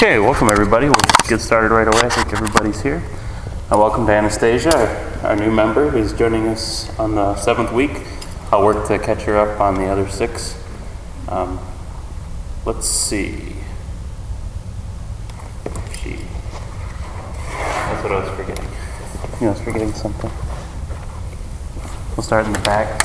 Okay, welcome everybody. We'll get started right away. I think everybody's here. Welcome to Anastasia, our new member who's joining us on the 7th week. I'll work to catch her up on the other 6. Let's see. That's what I was forgetting. I was forgetting something. We'll start in the back.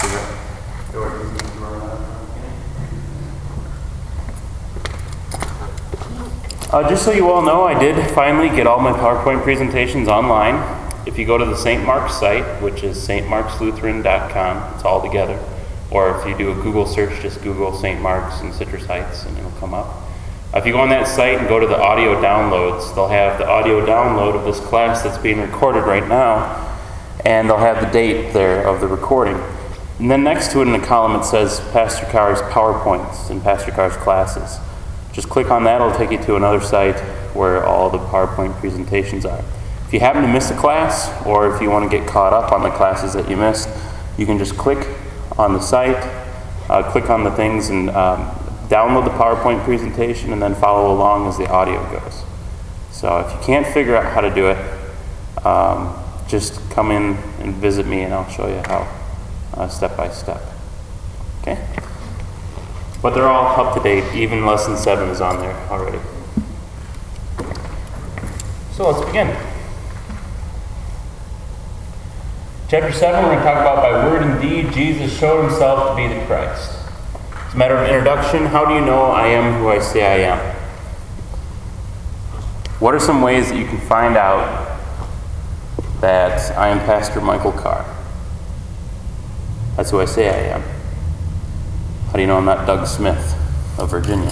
Just so you all know, I did finally get all my PowerPoint presentations online. If you go to the St. Mark's site, which is stmarkslutheran.com, it's all together. Or if you do a Google search, just Google St. Mark's and Citrus Heights and it'll come up. If you go on that site and go to the audio downloads, they'll have the audio download of this class that's being recorded right now, and they'll have the date there of the recording. And then next to it in the column it says Pastor Carr's PowerPoints and Pastor Carr's classes. Just click on that, it'll take you to another site where all the PowerPoint presentations are. If you happen to miss a class, or if you want to get caught up on the classes that you missed, you can just click on the site, click on the things and download the PowerPoint presentation and then follow along as the audio goes. So if you can't figure out how to do it, just come in and visit me and I'll show you how, step by step. Okay? But they're all up to date, even Lesson 7 is on there already. So let's begin. Chapter 7, we're going to talk about by word and deed, Jesus showed himself to be the Christ. As a matter of introduction, how do you know I am who I say I am? What are some ways that you can find out that I am Pastor Michael Carr? That's who I say I am. How do you know I'm not Doug Smith of Virginia?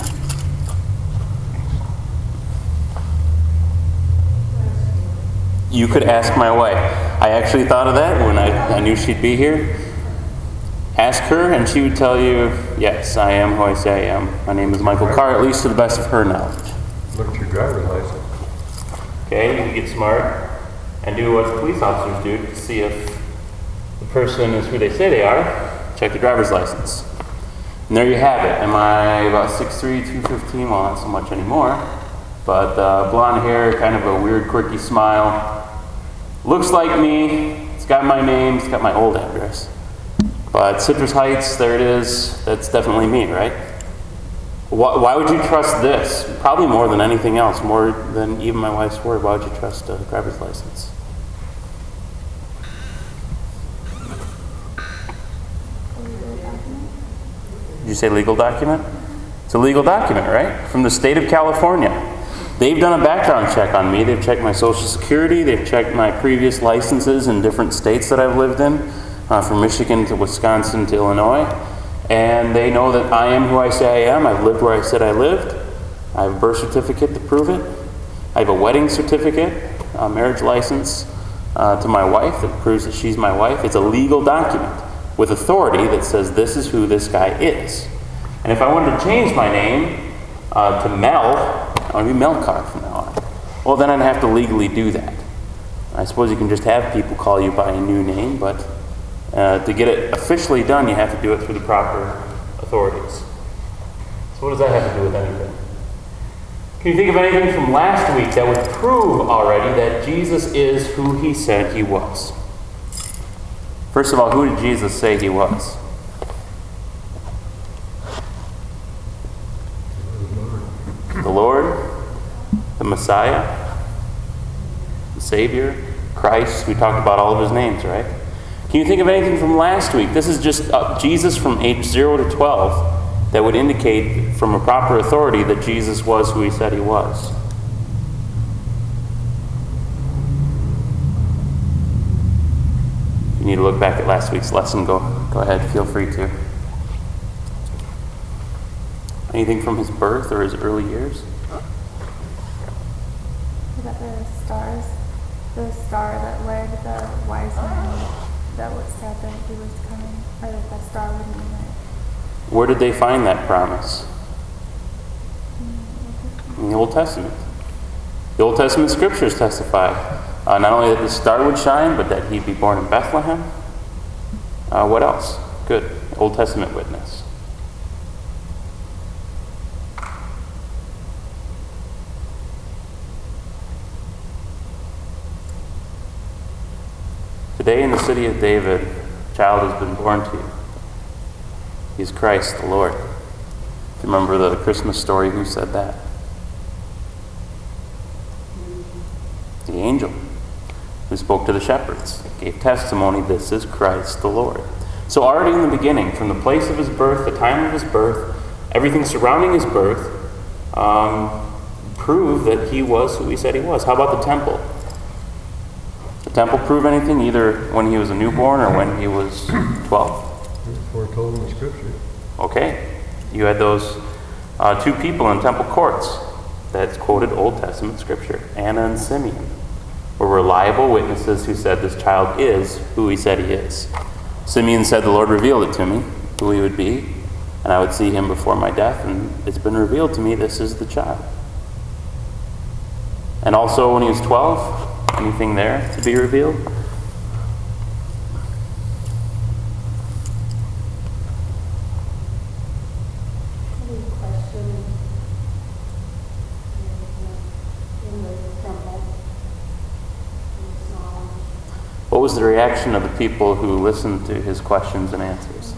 You could ask my wife. I actually thought of that when I knew she'd be here. Ask her and she would tell you, yes, I am who I say I am. My name is Michael Carr, at least to the best of her knowledge. Look at your driver's license. Okay, you can get smart and do what police officers do to see if the person is who they say they are. Check the driver's license. And there you have it. Am I about 6'3", 215? Well, not so much anymore. But blonde hair, kind of a weird, quirky smile. Looks like me. It's got my name. It's got my old address. But Citrus Heights, there it is. That's definitely me, right? Why would you trust this? Probably more than anything else, more than even my wife's word. Why would you trust a driver's license? Did you say legal document? It's a legal document, right? From the state of California. They've done a background check on me. They've checked my Social Security. They've checked my previous licenses in different states that I've lived in, from Michigan to Wisconsin to Illinois. And they know that I am who I say I am. I've lived where I said I lived. I have a birth certificate to prove it. I have a wedding certificate, a marriage license to my wife that proves that she's my wife. It's a legal document with authority that says this is who this guy is. And if I wanted to change my name to Mel, I want to be Mel Carr from now on. Well, then I'd have to legally do that. I suppose you can just have people call you by a new name, but to get it officially done, you have to do it through the proper authorities. So what does that have to do with anything? Can you think of anything from last week that would prove already that Jesus is who he said he was? First of all, who did Jesus say he was? The Lord, the Messiah, the Savior, Christ. We talked about all of his names, right? Can you think of anything from last week? This is just Jesus from age 0 to 12 that would indicate from a proper authority that Jesus was who he said he was. If you need to look back at last week's lesson, go ahead, feel free to. Anything from his birth or his early years? About the stars, the star that led the wise men, that was said that he was coming, or that the star would mean it. Where did they find that promise? In the Old Testament. The Old Testament scriptures testify not only that the star would shine, but that he'd be born in Bethlehem. What else? Good. Old Testament witness. Today in the city of David, a child has been born to you. He's Christ the Lord. Remember the Christmas story? Who said that? The angel who spoke to the shepherds, gave testimony, this is Christ the Lord. So already in the beginning, from the place of his birth, the time of his birth, everything surrounding his birth, proved that he was who he said he was. How about the temple? Did the temple prove anything, either when he was a newborn or when he was 12? It's foretold in the scripture. Okay. You had those two people in temple courts that quoted Old Testament scripture, Anna and Simeon, were reliable witnesses who said this child is who he said he is. Simeon said, the Lord revealed it to me, who he would be, and I would see him before my death, and it's been revealed to me, this is the child. And also when he was 12, anything there to be revealed? What was the reaction of the people who listened to his questions and answers?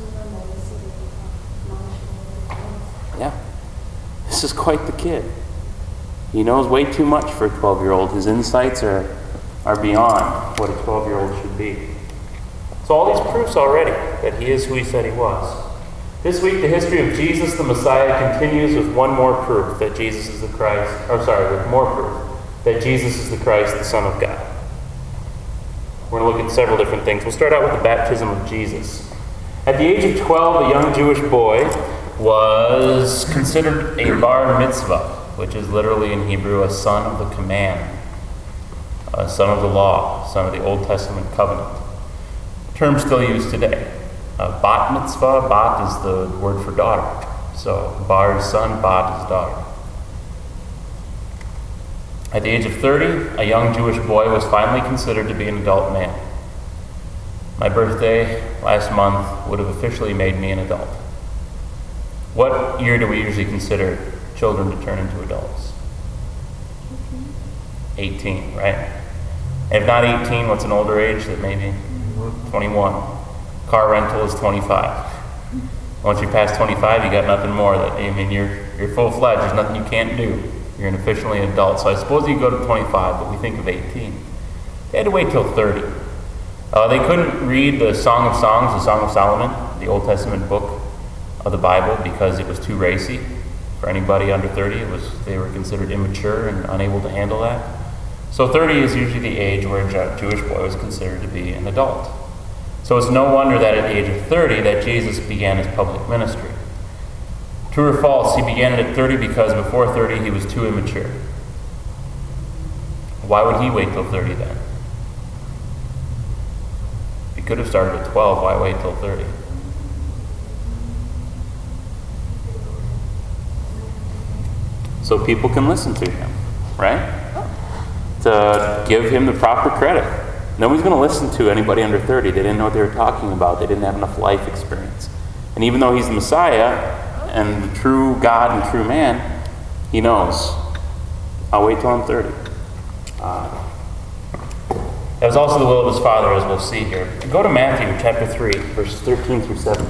Yeah. This is quite the kid. He knows way too much for a 12-year-old. His insights are beyond what a 12-year-old should be. So all these proofs already that he is who he said he was. This week, the history of Jesus the Messiah continues with one more proof that Jesus is the Christ, with more proof that Jesus is the Christ, the Son of God. We're going to look at several different things. We'll start out with the baptism of Jesus. At the age of 12, a young Jewish boy was considered a bar mitzvah, which is literally in Hebrew a son of the command, a son of the law, son of the Old Testament covenant. Term still used today. Bat mitzvah, bat is the word for daughter. So bar is son, bat is daughter. At the age of 30, a young Jewish boy was finally considered to be an adult man. My birthday last month would have officially made me an adult. What year do we usually consider children to turn into adults? 18, right? And if not 18, what's an older age that maybe? 21. Car rental is 25. Once you pass 25, you got nothing more. You're full-fledged. There's nothing you can't do. You're an officially an adult. So I suppose you go to 25, but we think of 18. They had to wait till 30. They couldn't read the Song of Songs, the Song of Solomon, the Old Testament book of the Bible, because it was too racy for anybody under 30. They were considered immature and unable to handle that. So 30 is usually the age where a Jewish boy was considered to be an adult. So it's no wonder that at the age of 30 that Jesus began his public ministry. True or false, he began it at 30 because before 30 he was too immature. Why would he wait till 30 then? He could have started at 12, why wait till 30? So people can listen to him, right? To give him the proper credit. Nobody's going to listen to anybody under 30. They didn't know what they were talking about. They didn't have enough life experience. And even though he's the Messiah and the true God and true man, he knows, I'll wait till I'm 30. That was also the will of his Father, as we'll see here. Go to Matthew chapter 3, verses 13 through 7.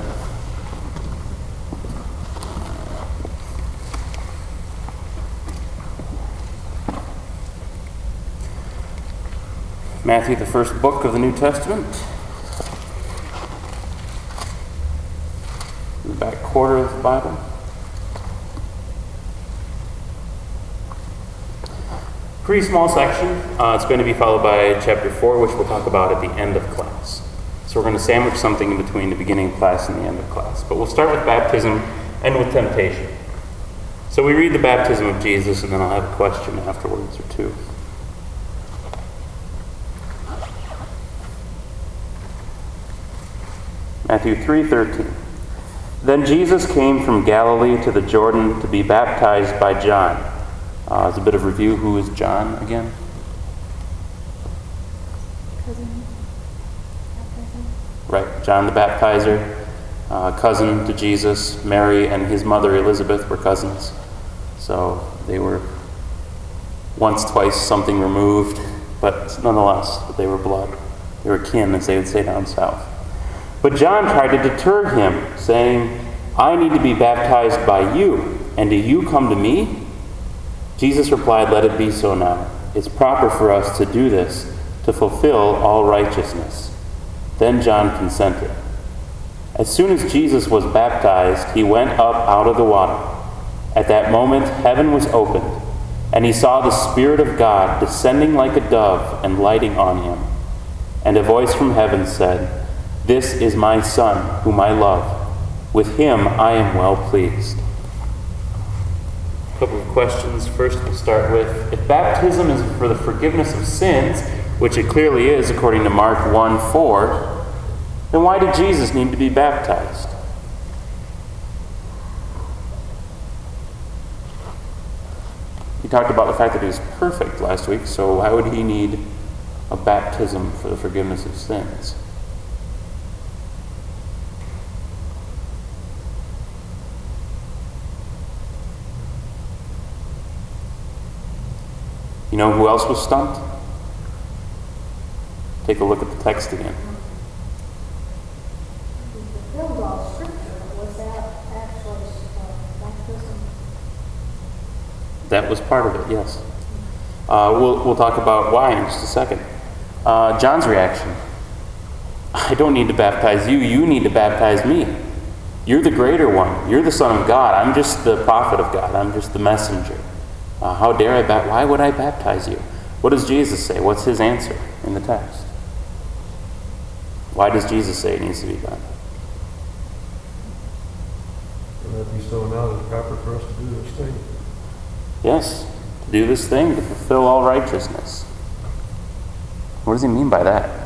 Matthew, the first book of the New Testament. The back quarter of the Bible. Pretty small section. It's going to be followed by chapter 4, which we'll talk about at the end of class. So we're going to sandwich something in between the beginning of class and the end of class. But we'll start with baptism and with temptation. So we read the baptism of Jesus, and then I'll have a question afterwards or two. Matthew 3:13. Then Jesus came from Galilee to the Jordan to be baptized by John. As a bit of review, who is John again? Right, John the Baptizer, cousin to Jesus. Mary and his mother Elizabeth were cousins. So they were once, twice something removed, but nonetheless, they were blood. They were kin, as they would say down south. But John tried to deter him, saying, I need to be baptized by you, and do you come to me? Jesus replied, let it be so now. It's proper for us to do this, to fulfill all righteousness. Then John consented. As soon as Jesus was baptized, he went up out of the water. At that moment, heaven was opened, and he saw the Spirit of God descending like a dove and lighting on him. And a voice from heaven said, This is my Son, whom I love. With him I am well pleased. A couple of questions. First, we'll start with, if baptism is for the forgiveness of sins, which it clearly is according to Mark 1:4, then why did Jesus need to be baptized? We talked about the fact that he was perfect last week, so why would he need a baptism for the forgiveness of sins? You know who else was stumped? Take a look at the text again. Fulfilled all Scripture. Was that actually baptism? That was part of it, yes. We'll talk about why in just a second. John's reaction. I don't need to baptize you. You need to baptize me. You're the greater one. You're the Son of God. I'm just the prophet of God. I'm just the messenger. How dare I why would I baptize you? What does Jesus say? What's his answer in the text? Why does Jesus say it needs to be done? Let it be so now, it's proper for us to do this thing. Yes, to do this thing, to fulfill all righteousness. What does he mean by that?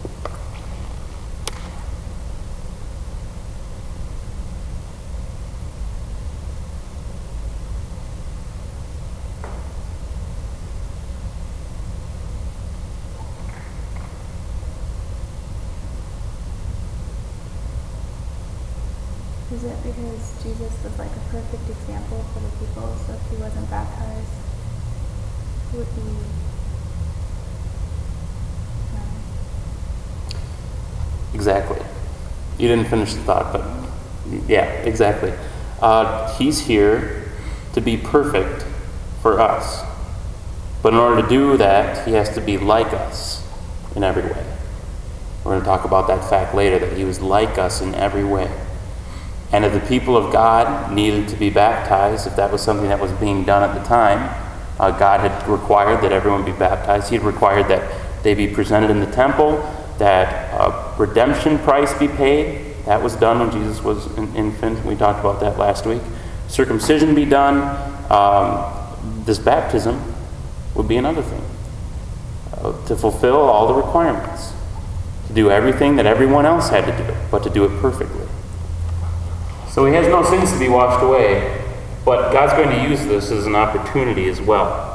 Is it because Jesus was like a perfect example for the people, so if he wasn't baptized, he would be... Exactly. You didn't finish the thought, but yeah, exactly. He's here to be perfect for us. But in order to do that, he has to be like us in every way. We're going to talk about that fact later, that he was like us in every way. And if the people of God needed to be baptized, if that was something that was being done at the time, God had required that everyone be baptized. He had required that they be presented in the temple, that a redemption price be paid. That was done when Jesus was an infant. We talked about that last week. Circumcision be done. This baptism would be another thing. To fulfill all the requirements. To do everything that everyone else had to do, but to do it perfectly. So he has no sins to be washed away, but God's going to use this as an opportunity as well.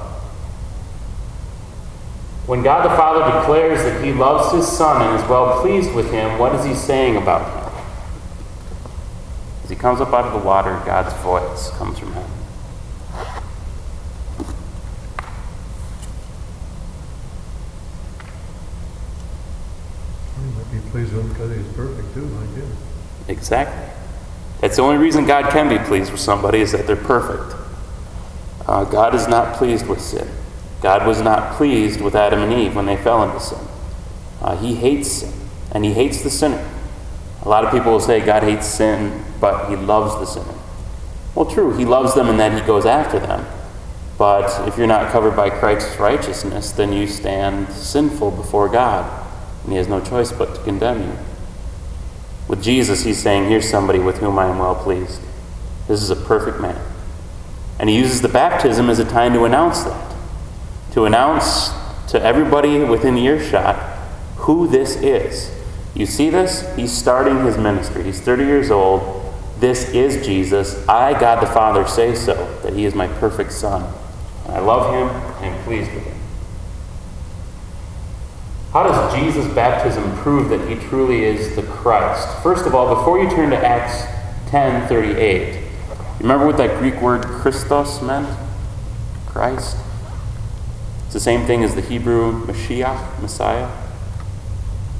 When God the Father declares that he loves his Son and is well pleased with him, what is he saying about him? As he comes up out of the water, God's voice comes from heaven. You might be pleased with him because he's perfect too, like him. Exactly. That's the only reason God can be pleased with somebody, is that they're perfect. God is not pleased with sin. God was not pleased with Adam and Eve when they fell into sin. He hates sin, and he hates the sinner. A lot of people will say God hates sin, but he loves the sinner. Well, true, he loves them in that he goes after them. But if you're not covered by Christ's righteousness, then you stand sinful before God, and he has no choice but to condemn you. With Jesus, he's saying, here's somebody with whom I am well pleased. This is a perfect man. And he uses the baptism as a time to announce that. To announce to everybody within earshot who this is. You see this? He's starting his ministry. He's 30 years old. This is Jesus. I, God the Father, say so, that he is my perfect Son. And I love him and am pleased with him. How does Jesus' baptism prove that he truly is the Christ? First of all, before you turn to Acts 10:38, remember what that Greek word Christos meant? Christ? It's the same thing as the Hebrew Mashiach, Messiah.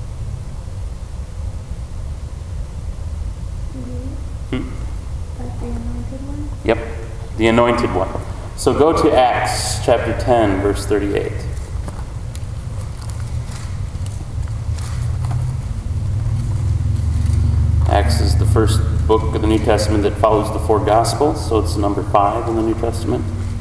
Yep, the anointed one. So go to Acts chapter 10, verse 38. Acts is the first book of the New Testament that follows the four Gospels, so it's number 5 in the New Testament.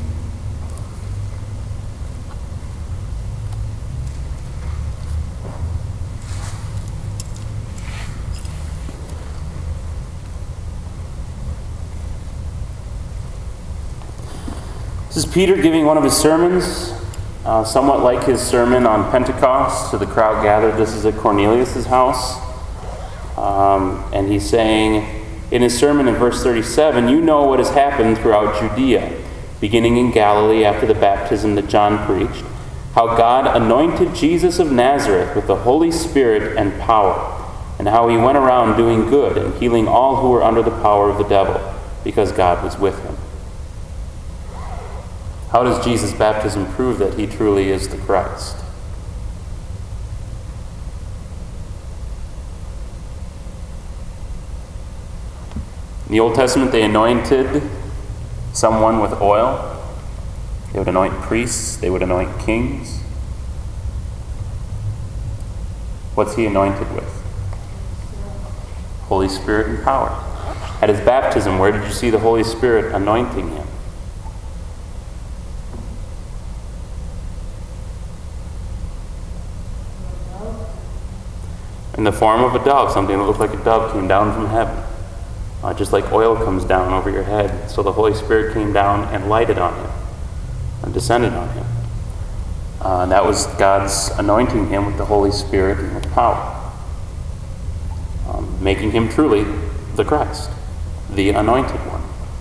This is Peter giving one of his sermons, somewhat like his sermon on Pentecost to the crowd gathered. This is at Cornelius' house. And he's saying in his sermon in verse 37, "You know what has happened throughout Judea, beginning in Galilee after the baptism that John preached, how God anointed Jesus of Nazareth with the Holy Spirit and power, and how he went around doing good and healing all who were under the power of the devil, because God was with him." How does Jesus' baptism prove that he truly is the Christ? In the Old Testament, they anointed someone with oil. They would anoint priests. They would anoint kings. What's he anointed with? Holy Spirit and power. At his baptism, where did you see the Holy Spirit anointing him? In the form of a dove. Something that looked like a dove came down from heaven. Just like oil comes down over your head. So the Holy Spirit came down and lighted on him and descended on him. And that was God's anointing him with the Holy Spirit and with power, making him truly the Christ, the anointed one.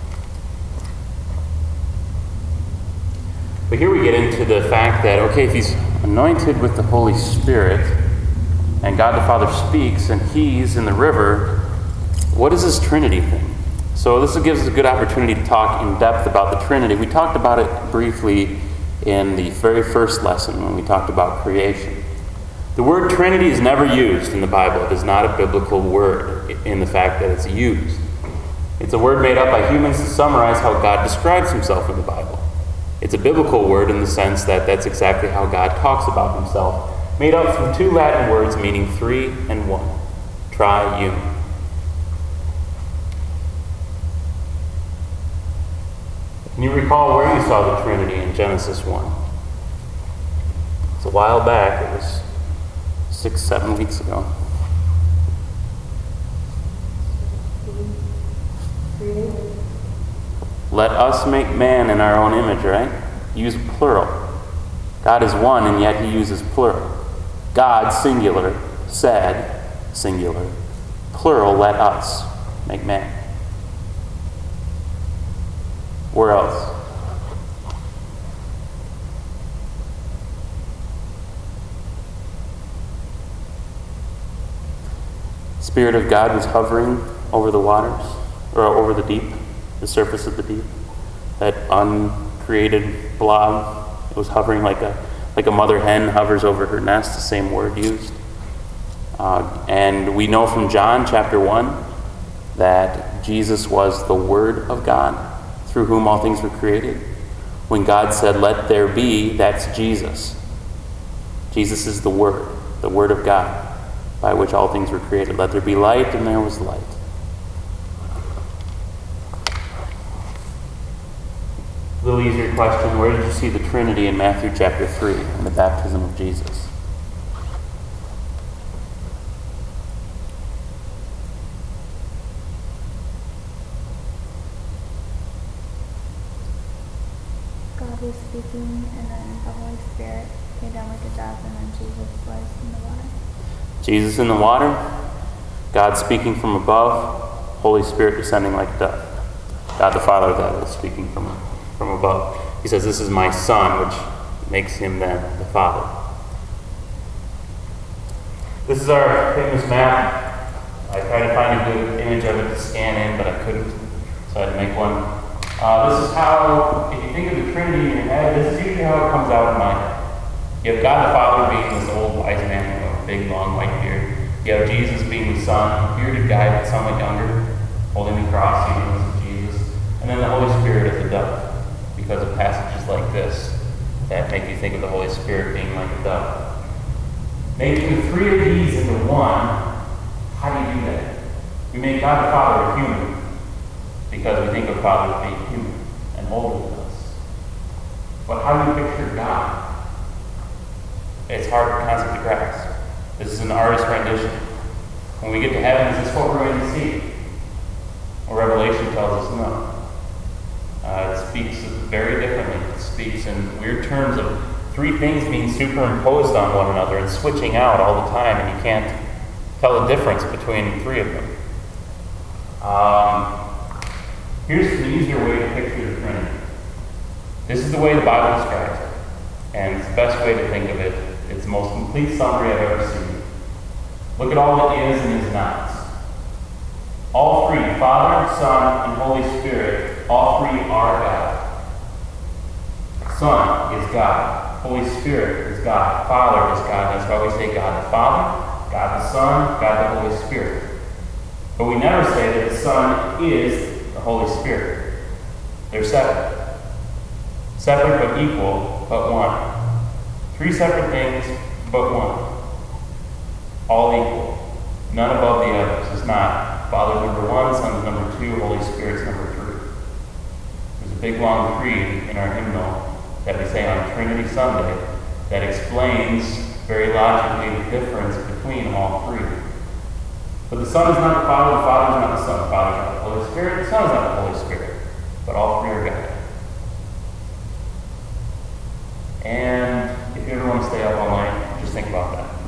But here we get into the fact that, okay, if he's anointed with the Holy Spirit and God the Father speaks and he's in the river, what is this Trinity thing? So this gives us a good opportunity to talk in depth about the Trinity. We talked about it briefly in the very first lesson when we talked about creation. The word Trinity is never used in the Bible. It is not a biblical word in the fact that it's used. It's a word made up by humans to summarize how God describes himself in the Bible. It's a biblical word in the sense that that's exactly how God talks about himself, made up from 2 Latin words meaning 3 and 1, triune. Can you recall where you saw the Trinity in Genesis 1? It's a while back. It was 6-7 weeks ago. Let us make man in our own image, right? Use plural. God is one, and yet he uses plural. God, singular, said, singular. Plural, let us make man. Where else? Spirit of God was hovering over the waters, or over the deep, the surface of the deep. That uncreated blob, it was hovering like a mother hen hovers over her nest, the same word used. And we know from John chapter 1 that Jesus was the Word of God, through whom all things were created. When God said, "Let there be," that's Jesus. Jesus is the Word of God, by which all things were created. Let there be light, and there was light. A little easier question, where did you see the Trinity in Matthew chapter 3, in the baptism of Jesus? God was speaking, and then the Holy Spirit came down like a dove, and then Jesus was in the water. Jesus in the water, God speaking from above, Holy Spirit descending like a dove. God the Father, that is, speaking from above. He says, "This is my Son," which makes him then the Father. This is our famous map. I tried to find a good image of it to scan in, but I couldn't, so I had to make one. This is how, if you think of the Trinity in your head, this is usually how it comes out in my head. You have God the Father being this old wise man with a big long white beard. You have Jesus being the Son, bearded guy but somewhat younger, holding the cross, even as Jesus. And And then the Holy Spirit is a dove, because of passages like this that make you think of the Holy Spirit being like a dove. Making the three of these into one, how do you do that? We make God the Father human, because we think of Father as being human and older than us. But how do you picture God? It's hard concept to grasp. This is an artist's rendition. When we get to heaven, is this what we're going to see? Well, Revelation tells us no. It speaks very differently. It speaks in weird terms of three things being superimposed on one another and switching out all the time, and you can't tell the difference between three of them. Here's an easier way to picture the Trinity. This is the way the Bible describes it, and it's the best way to think of it. It's the most complete summary I've ever seen. Look at all that is and is not. All three, Father, Son, and Holy Spirit, all three are God. Son is God. Holy Spirit is God. Father is God. That's why we say God the Father, God the Son, God the Holy Spirit. But we never say that the Son is the Holy Spirit. They're separate. Separate but equal, but one. Three separate things, but one. All equal. None above the others. It's not Father number one, Son number two, Holy Spirit's number three. There's a big long creed in our hymnal that we say on Trinity Sunday that explains very logically the difference between all three. But the Son is not the Father is not the Son, the Father is not the Holy Spirit, the Son is not the Holy Spirit. But all three are God. And if you ever want to stay up all night, just think about that.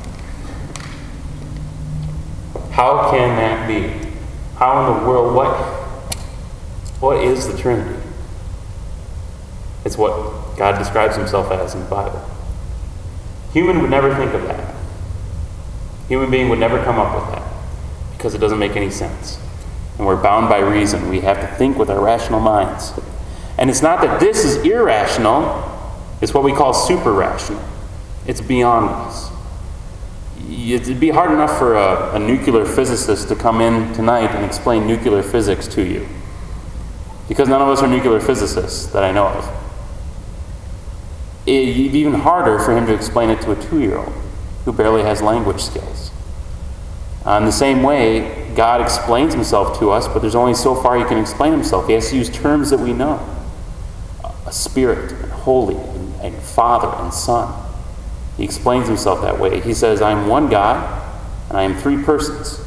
How can that be? How in the world, what is the Trinity? It's what God describes himself as in the Bible. Human would never think of that. Human being would never come up with that because it doesn't make any sense. And we're bound by reason. We have to think with our rational minds. And it's not that this is irrational. It's what we call super-rational. It's beyond us. It'd be hard enough for a nuclear physicist to come in tonight and explain nuclear physics to you. Because none of us are nuclear physicists that I know of. It'd be even harder for him to explain it to a 2-year-old who barely has language skills. In the same way, God explains himself to us, but there's only so far he can explain himself. He has to use terms that we know. A spirit, and holy, and Father, and Son. He explains himself that way. He says, I'm one God, and I am three persons.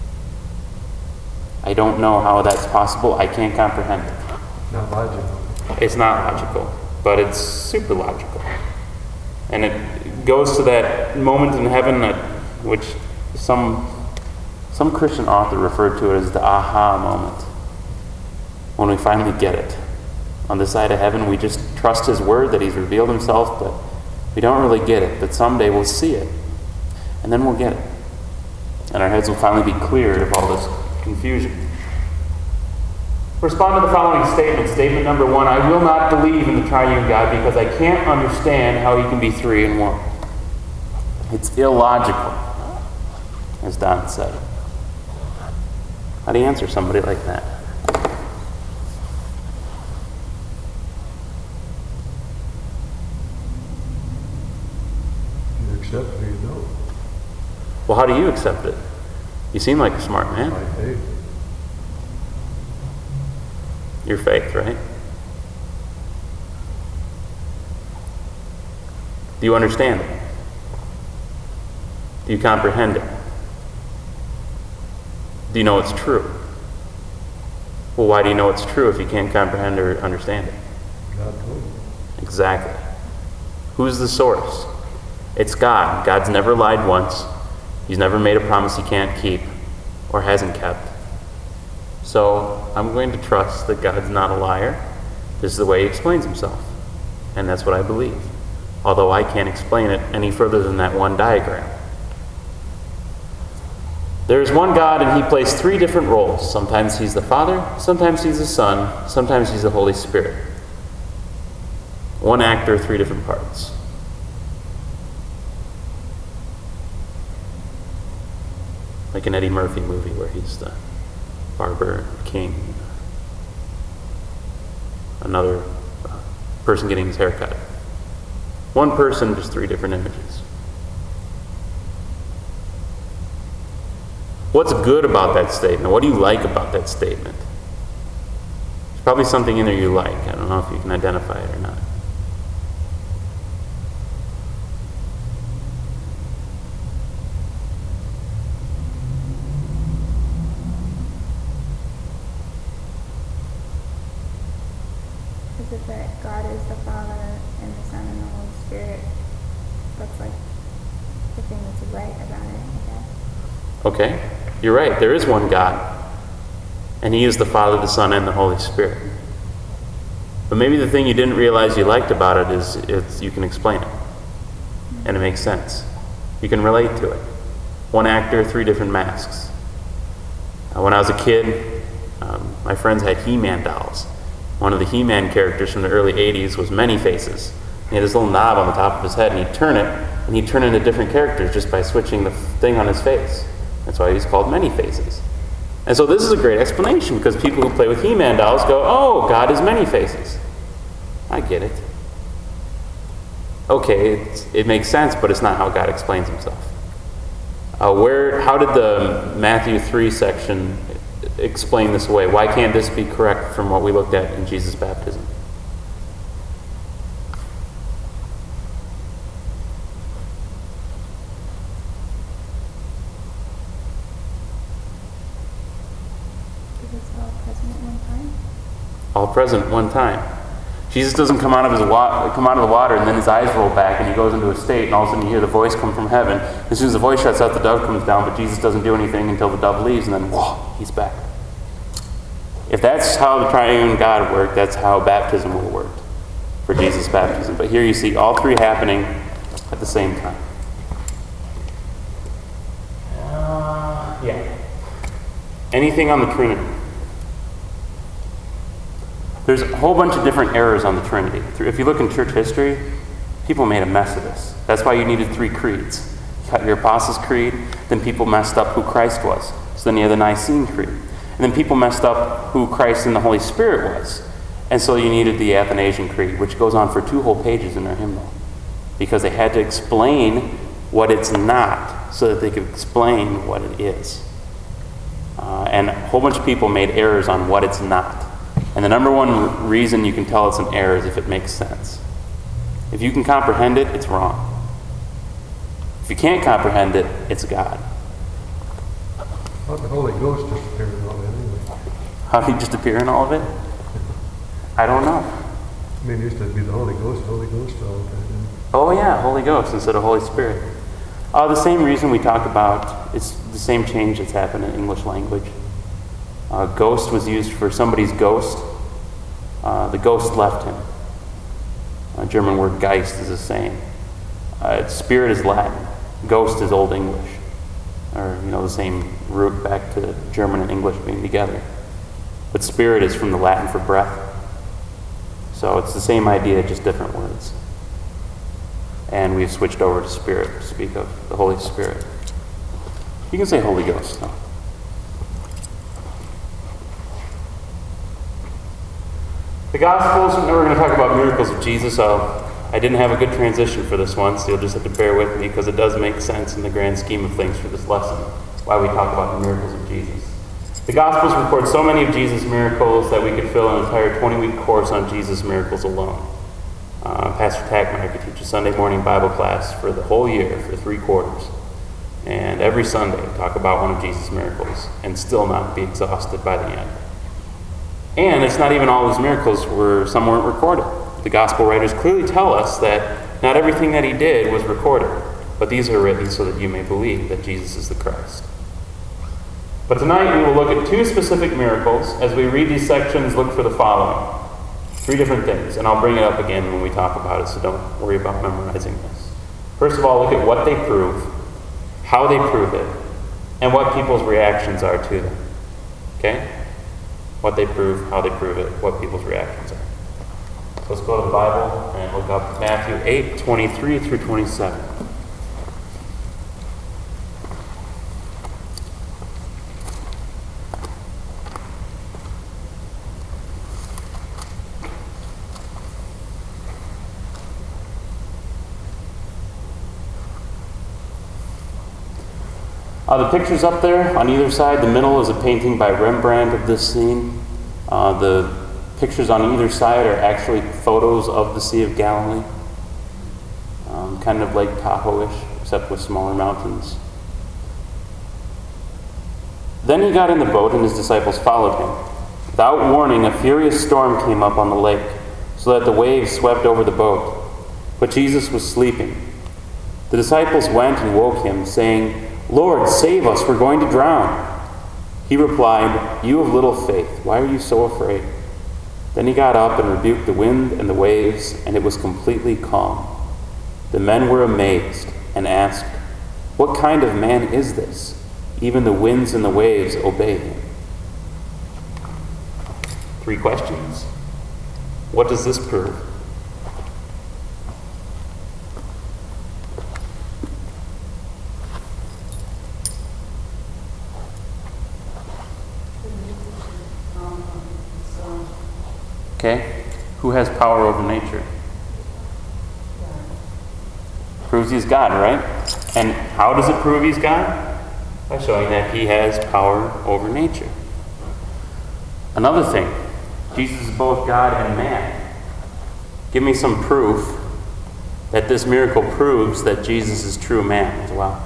I don't know how that's possible. I can't comprehend it. Not logical. It's not logical, but it's super logical. And it goes to that moment in heaven which some Christian author referred to it as the aha moment. When we finally get it. On this side of heaven, we just trust his word that he's revealed himself, but we don't really get it. But someday we'll see it. And then we'll get it. And our heads will finally be cleared of all this confusion. Respond to the following statement. Statement number 1, I will not believe in the triune God because I can't understand how he can be three in one. It's illogical, as Don said. How do you answer somebody like that? You accept it or you don't. Well, how do you accept it? You seem like a smart man. By faith. Your faith, right? Do you understand it? Do you comprehend it? Do you know it's true? Well, why do you know it's true if you can't comprehend or understand it? God told you. Exactly. Who's the source? It's God. God's never lied once. He's never made a promise he can't keep or hasn't kept. So I'm going to trust that God's not a liar. This is the way he explains himself. And that's what I believe. Although I can't explain it any further than that one diagram. There is one God and he plays three different roles. Sometimes he's the Father, sometimes he's the Son, sometimes he's the Holy Spirit. One actor, three different parts. Like an Eddie Murphy movie where he's the barber, king. another person getting his hair cut. One person, just three different images. What's good about that statement? What do you like about that statement? There's probably something in there you like. I don't know if you can identify it or not. Is it that God is the Father and the Son and the Holy Spirit? That's like the thing that's right about it, I guess. Okay, you're right. There is one God. And He is the Father, the Son, and the Holy Spirit. But maybe the thing you didn't realize you liked about it is you can explain it. And it makes sense. You can relate to it. One actor, three different masks. When I was a kid, my friends had He-Man dolls. One of the He-Man characters from the early 80s was Many-Faces. He had this little knob on the top of his head, and he'd turn it, and he'd turn into different characters just by switching the thing on his face. That's why he's called Many-Faces. And so this is a great explanation, because people who play with He-Man dolls go, oh, God is Many-Faces. I get it. Okay, it makes sense, but it's not how God explains Himself. How did the Matthew 3 section explain this away? Why can't this be correct from what we looked at in Jesus' baptism? Because it's all present at one time. All present at one time. Jesus doesn't come out of the water and then his eyes roll back and he goes into a state and all of a sudden you hear the voice come from heaven. As soon as the voice shuts out, the dove comes down, but Jesus doesn't do anything until the dove leaves and then, whoa, he's back. If that's how the triune God worked, that's how baptism will work for Jesus' baptism. But here you see all three happening at the same time. Yeah. Anything on the Trinity? There's a whole bunch of different errors on the Trinity. If you look in church history, people made a mess of this. That's why you needed three creeds. You got your Apostles' Creed, then people messed up who Christ was. So then you have the Nicene Creed. And then people messed up who Christ and the Holy Spirit was. And so you needed the Athanasian Creed, which goes on for 2 whole pages in their hymnal. Because they had to explain what it's not so that they could explain what it is. And a whole bunch of people made errors on what it's not. And the number one reason you can tell it's an error is if it makes sense. If you can comprehend it, it's wrong. If you can't comprehend it, it's God. How'd the Holy Ghost disappear in all that anyway? How did he just appear in all of it? I don't know. I mean, it used to be the Holy Ghost all the time. Oh yeah, Holy Ghost instead of Holy Spirit. The same reason we talk about, it's the same change that's happened in English language. Ghost was used for somebody's ghost. The ghost left him. German word Geist is the same. Spirit is Latin. Ghost is Old English. Or, the same root back to German and English being together. But spirit is from the Latin for breath. So it's the same idea, just different words. And we've switched over to Spirit to speak of the Holy Spirit. You can say Holy Ghost, though. The Gospels, we're going to talk about miracles of Jesus. I didn't have a good transition for this one, so you'll just have to bear with me because it does make sense in the grand scheme of things for this lesson, why we talk about the miracles of Jesus. The Gospels record so many of Jesus' miracles that we could fill an entire 20-week course on Jesus' miracles alone. Pastor Tackmeyer could teach a Sunday morning Bible class for the whole year, for 3 quarters. And every Sunday talk about one of Jesus' miracles and still not be exhausted by the end. And it's not even all his miracles some weren't recorded. The gospel writers clearly tell us that not everything that he did was recorded, but these are written so that you may believe that Jesus is the Christ. But tonight we will look at 2 specific miracles. As we read these sections, look for the following. 3 different things, and I'll bring it up again when we talk about it, so don't worry about memorizing this. First of all, look at what they prove, how they prove it, and what people's reactions are to them. Okay? What they prove, how they prove it, what people's reactions are. So let's go to the Bible and look up Matthew 8:23 through 27. The pictures up there on either side, the middle is a painting by Rembrandt of this scene. The pictures on either side are actually photos of the Sea of Galilee. Kind of like Tahoe-ish, except with smaller mountains. Then he got in the boat and his disciples followed him. Without warning, a furious storm came up on the lake, so that the waves swept over the boat. But Jesus was sleeping. The disciples went and woke him, saying, "Lord, save us, we're going to drown." He replied, "You of little faith, why are you so afraid?" Then he got up and rebuked the wind and the waves, and it was completely calm. The men were amazed and asked, "What kind of man is this? Even the winds and the waves obey him." 3 questions. What does this prove? Okay, who has power over nature? Proves he's God, right? And how does it prove he's God? By showing that he has power over nature. Another thing, Jesus is both God and man. Give me some proof that this miracle proves that Jesus is true man as well.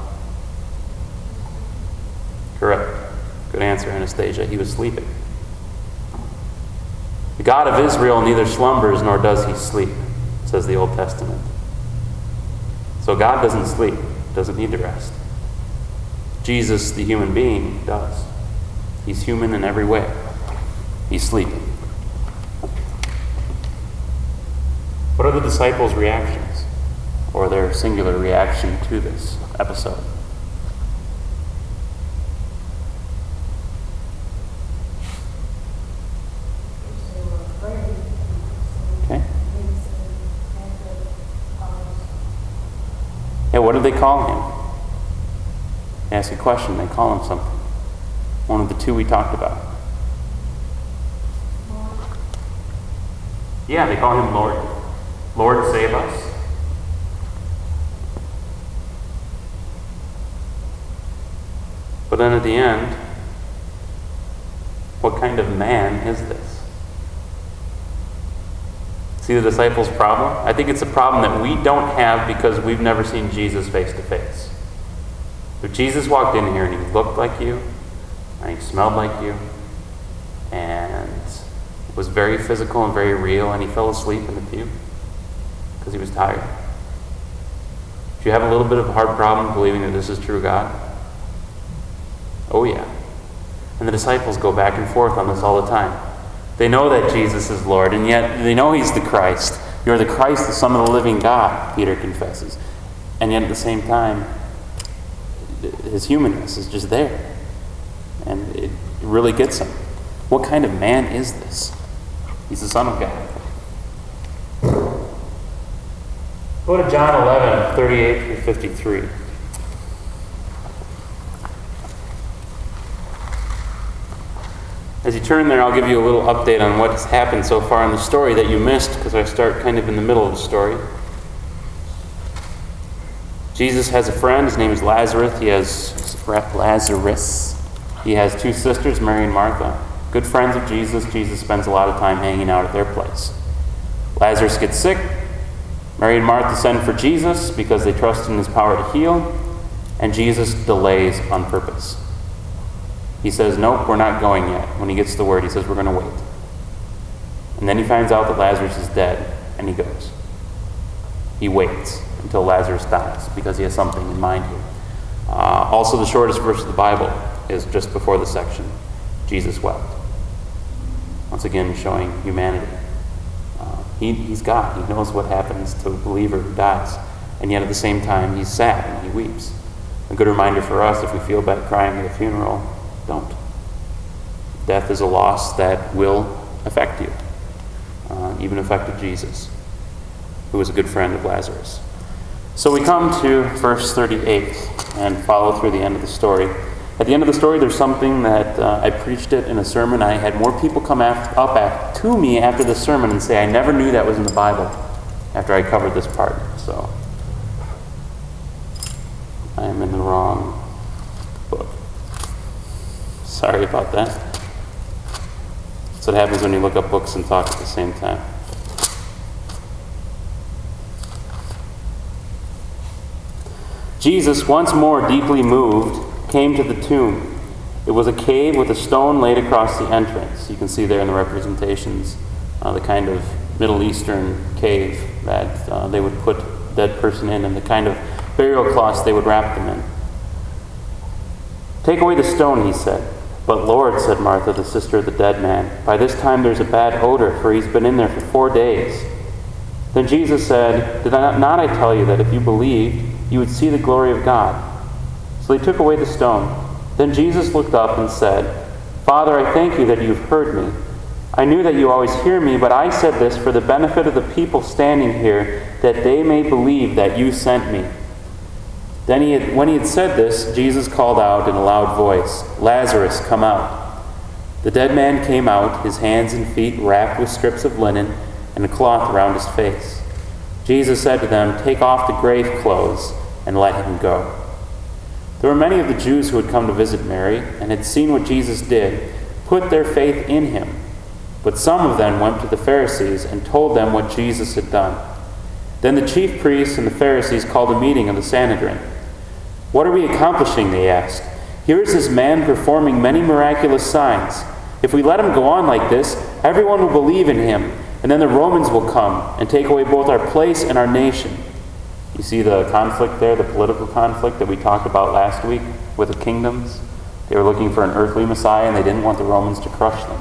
Correct. Good answer, Anastasia. He was sleeping. The God of Israel neither slumbers nor does he sleep, says the Old Testament. So God doesn't sleep, doesn't need to rest. Jesus, the human being, does. He's human in every way. He's sleeping. What are the disciples' reactions, or their singular reaction to this episode? Okay. Yeah, what did they call him? They ask a question, they call him something. One of the 2 we talked about. Yeah, they call him Lord. Lord, save us. But then at the end, what kind of man is this? See the disciples' problem? I think it's a problem that we don't have because we've never seen Jesus face to face. If Jesus walked in here and he looked like you, and he smelled like you, and was very physical and very real, and he fell asleep in the pew because he was tired. Do you have a little bit of a hard problem believing that this is true God? Oh yeah. And the disciples go back and forth on this all the time. They know that Jesus is Lord, and yet they know he's the Christ. You're the Christ, the Son of the living God, Peter confesses. And yet at the same time, his humanness is just there. And it really gets him. What kind of man is this? He's the Son of God. Go to John 11, 38 through 53. As you turn there, I'll give you a little update on what's happened so far in the story that you missed, because I start kind of in the middle of the story. Jesus has a friend. His name is Lazarus. He has 2 sisters, Mary and Martha. Good friends of Jesus. Jesus spends a lot of time hanging out at their place. Lazarus gets sick. Mary and Martha send for Jesus because they trust in his power to heal. And Jesus delays on purpose. He says, "Nope, we're not going yet." When he gets the word, he says, "We're going to wait." And then he finds out that Lazarus is dead, and he goes. He waits until Lazarus dies because he has something in mind here. Also, the shortest verse of the Bible is just before the section, Jesus wept. Once again, showing humanity. He's God. He knows what happens to a believer who dies. And yet at the same time, he's sad and he weeps. A good reminder for us, if we feel bad crying at a funeral, don't. Death is a loss that will affect you. Even affected Jesus, who was a good friend of Lazarus. So we come to verse 38 and follow through the end of the story. At the end of the story, there's something that I preached it in a sermon. I had more people come up to me after the sermon and say, "I never knew that was in the Bible," after I covered this part. So I am in the wrong book. Sorry about that. That's what happens when you look up books and talk at the same time. Jesus, once more deeply moved, came to the tomb. It was a cave with a stone laid across the entrance. You can see there in the representations the kind of Middle Eastern cave that they would put a dead person in and the kind of burial cloths they would wrap them in. "Take away the stone," he said. "But Lord," said Martha, the sister of the dead man, "by this time there's a bad odor, for he's been in there for 4 days." Then Jesus said, "Did I not tell you that if you believed, you would see the glory of God?" So they took away the stone. Then Jesus looked up and said, "Father, I thank you that you've heard me. I knew that you always hear me, but I said this for the benefit of the people standing here, that they may believe that you sent me." Then when he had said this, Jesus called out in a loud voice, "Lazarus, come out." The dead man came out, his hands and feet wrapped with strips of linen and a cloth around his face. Jesus said to them, "Take off the grave clothes and let him go." There were many of the Jews who had come to visit Mary and had seen what Jesus did, put their faith in him. But some of them went to the Pharisees and told them what Jesus had done. Then the chief priests and the Pharisees called a meeting of the Sanhedrin. "What are we accomplishing?" they asked. "Here is this man performing many miraculous signs. If we let him go on like this, everyone will believe in him, and then the Romans will come and take away both our place and our nation." You see the conflict there, the political conflict that we talked about last week with the kingdoms. They were looking for an earthly Messiah, and they didn't want the Romans to crush them.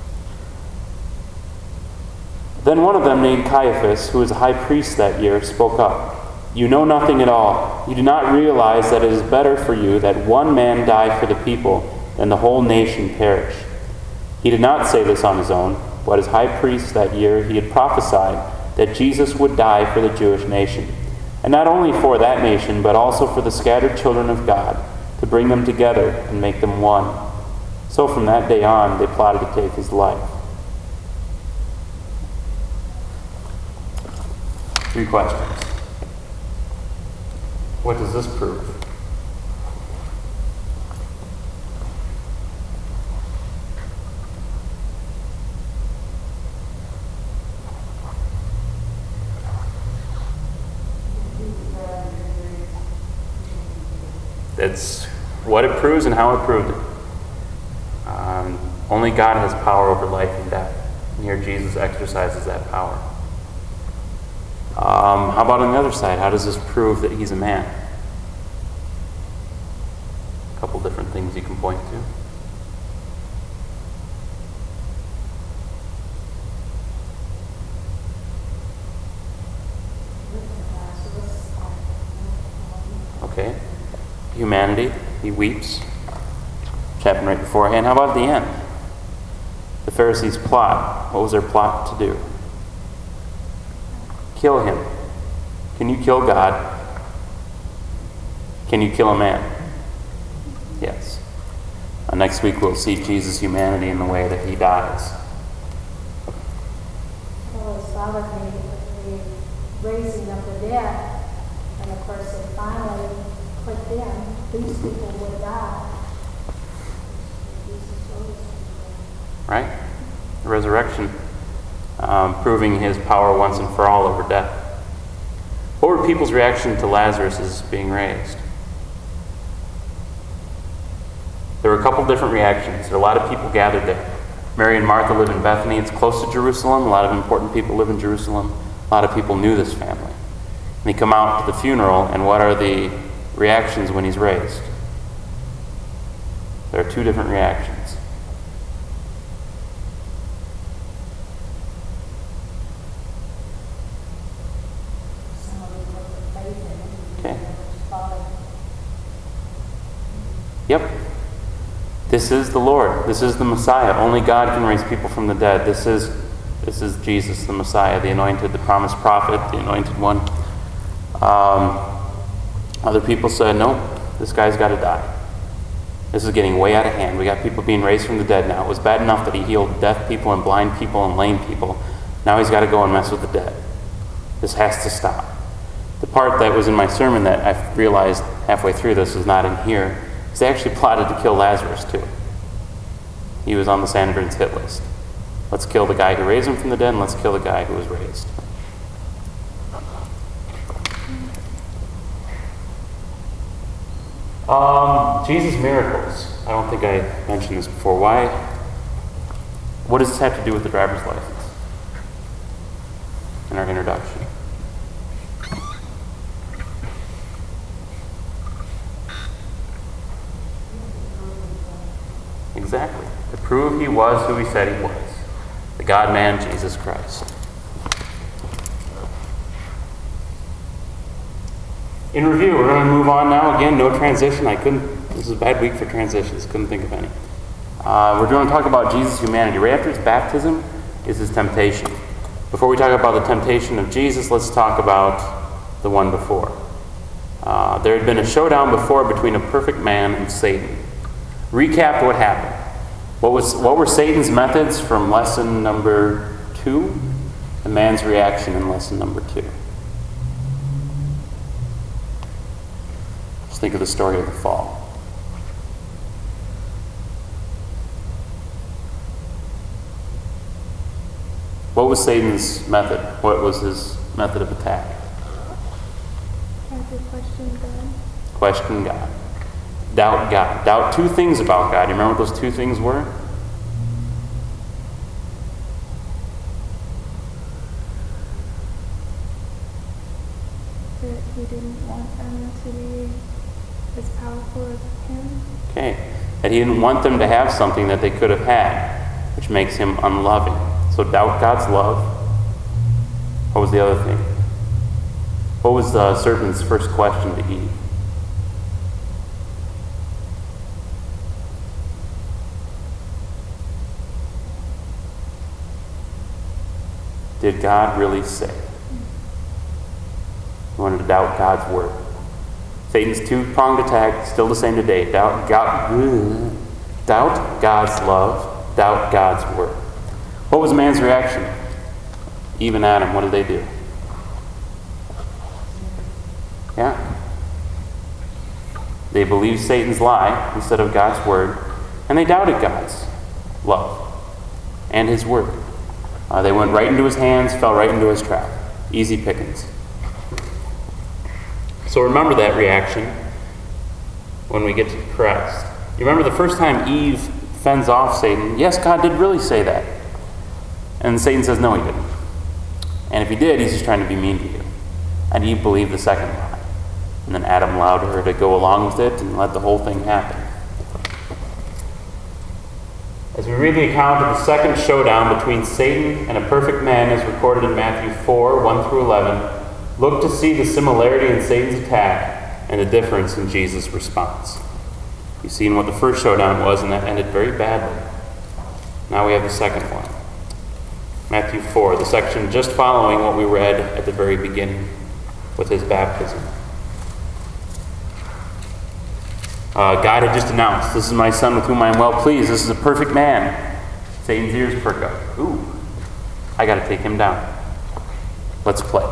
Then one of them, named Caiaphas, who was a high priest that year, spoke up. "You know nothing at all. You do not realize that it is better for you that one man die for the people than the whole nation perish." He did not say this on his own, but as high priest that year he had prophesied that Jesus would die for the Jewish nation, and not only for that nation, but also for the scattered children of God, to bring them together and make them one. So from that day on, they plotted to take his life. 3 questions. What does this prove? It's what it proves and how it proved it. Only God has power over life and death. And here Jesus exercises that power. How about on the other side? How does this prove that he's a man? A couple different things you can point to. Okay. Humanity. He weeps. Which happened right beforehand. How about at the end? The Pharisees' plot. What was their plot to do? Kill him. Can you kill God? Can you kill a man? Yes. Next week we'll see Jesus' humanity in the way that he dies. Well, his father made it with the raising of the dead, and of course it finally clicked in. These people would die. Right? The resurrection. Proving his power once and for all over death. What were people's reaction to Lazarus' being raised? There were a couple different reactions. There were a lot of people gathered there. Mary and Martha live in Bethany. It's close to Jerusalem. A lot of important people live in Jerusalem. A lot of people knew this family. And they come out to the funeral, and what are the reactions when he's raised? There are 2 different reactions. Yep. This is the Lord. This is the Messiah. Only God can raise people from the dead. This is Jesus, the Messiah, the anointed, the promised prophet, the anointed one. Other people said, no, this guy's got to die. This is getting way out of hand. We got people being raised from the dead now. It was bad enough that he healed deaf people and blind people and lame people. Now he's got to go and mess with the dead. This has to stop. The part that was in my sermon that I realized halfway through this was not in here, is they actually plotted to kill Lazarus too. He was on the Sanhedrin's hit list. Let's kill the guy who raised him from the dead, and let's kill the guy who was raised. Jesus' miracles. I don't think I mentioned this before. Why? What does this have to do with the driver's license in our introduction? Exactly. To prove he was who he said he was. The God-man, Jesus Christ. In review, we're going to move on now. Again, no transition. This is a bad week for transitions. Couldn't think of any. We're going to talk about Jesus' humanity. Right after his baptism is his temptation. Before we talk about the temptation of Jesus, let's talk about the one before. There had been a showdown before between a perfect man and Satan. Recap what happened. What were Satan's methods from lesson number 2? And man's reaction in lesson number 2. Just think of the story of the fall. What was Satan's method? What was his method of attack? Question God. Question God. Doubt God. Doubt two things about God. You remember what those two things were? That he didn't want them to be as powerful as him. Okay. That he didn't want them to have something that they could have had, which makes him unloving. So doubt God's love. What was the other thing? What was the serpent's first question to Eve? Did God really say? He wanted to doubt God's word. Satan's two-pronged attack, still the same today. Doubt God's love, doubt God's word. What was man's reaction? Eve and Adam, what did they do? Yeah. They believed Satan's lie instead of God's word, and they doubted God's love and his word. They went right into his hands, fell right into his trap. Easy pickings. So remember that reaction when we get to Christ. You remember the first time Eve fends off Satan, yes, God did really say that. And Satan says, no, he didn't. And if he did, he's just trying to be mean to you. And Eve believed the second lie. And then Adam allowed her to go along with it and let the whole thing happen. As we read the account of the second showdown between Satan and a perfect man as recorded in Matthew 4, 1 through 11, look to see the similarity in Satan's attack and the difference in Jesus' response. You've seen what the first showdown was, and that ended very badly. Now we have the second one. Matthew 4, the section just following what we read at the very beginning with his baptism. God had just announced, this is my son with whom I am well pleased. This is a perfect man. Satan's ears perk up. Ooh, I got to take him down. Let's play.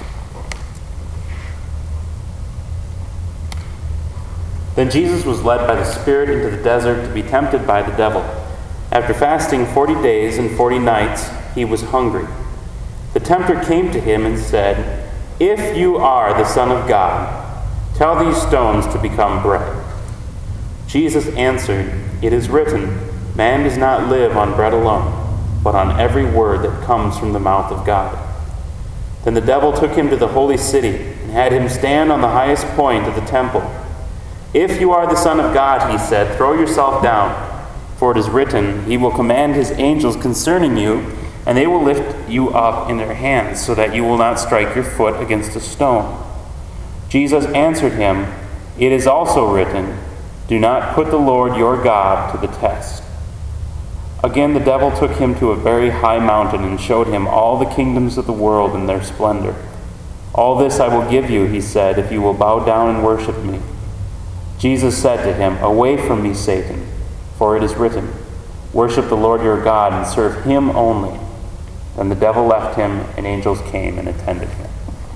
Then Jesus was led by the Spirit into the desert to be tempted by the devil. After fasting 40 days and 40 nights, he was hungry. The tempter came to him and said, "If you are the Son of God, tell these stones to become bread." Jesus answered, "It is written, man does not live on bread alone, but on every word that comes from the mouth of God." Then the devil took him to the holy city and had him stand on the highest point of the temple. "If you are the Son of God," he said, "throw yourself down, for it is written, he will command his angels concerning you, and they will lift you up in their hands, so that you will not strike your foot against a stone." Jesus answered him, "It is also written, do not put the Lord your God to the test." Again the devil took him to a very high mountain and showed him all the kingdoms of the world and their splendor. "All this I will give you," he said, "if you will bow down and worship me." Jesus said to him, "Away from me, Satan, for it is written, worship the Lord your God and serve him only." Then the devil left him, and angels came and attended him.